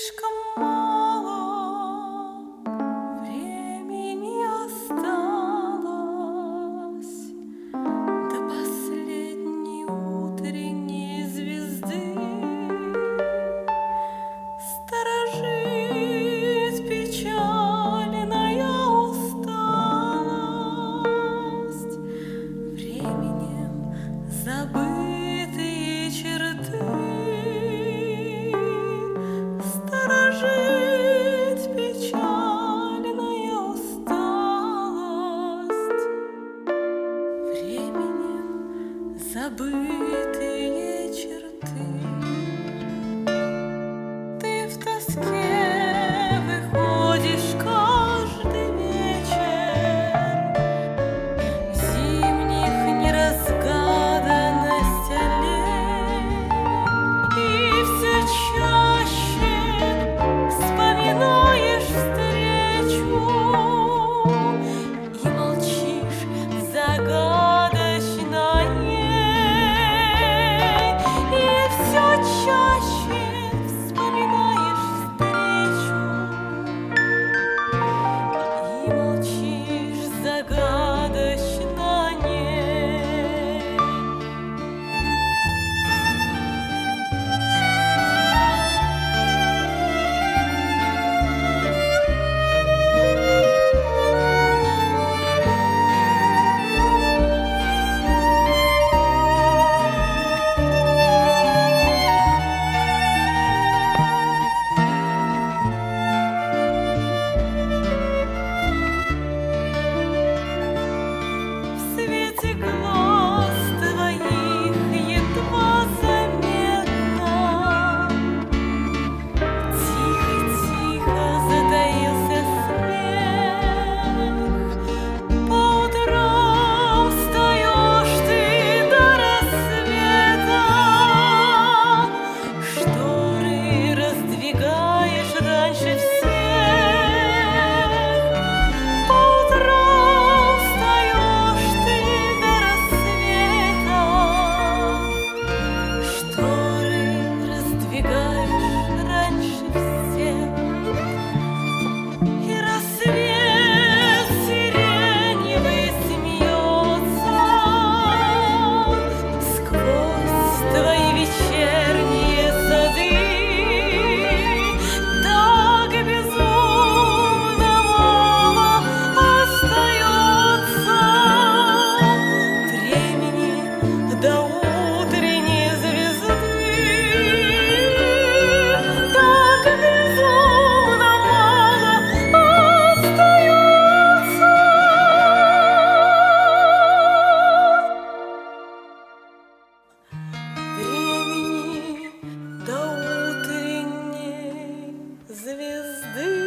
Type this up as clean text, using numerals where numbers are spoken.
слишком мало времени осталось до последней утренней звезды. Сторожит печальная усталость, временем забытые черты. Сторожит печальная усталость, временем забытые черты. Ты в тоске выходишь каждый вечер в зимних неразгаданность аллей, и все чаще вспоминаешь встречу и молчишь загадочно ей, и все чаще вспоминаешь встречу и молчишь загадочно ней. В свете глаз твоих едва заметно тихо-тихо затаился смех. По утрам встаешь ты до рассвета, шторы раздвигаешь раньше всех. По утрам встаешь ты до рассвета, шторы раздвигаешь раньше всех. И рассвет сиреневый смеется сквозь твои вечерние сады. Так безумно мало остается времени до утренней звезды. Так безумно мало остается времени до утренней звезды.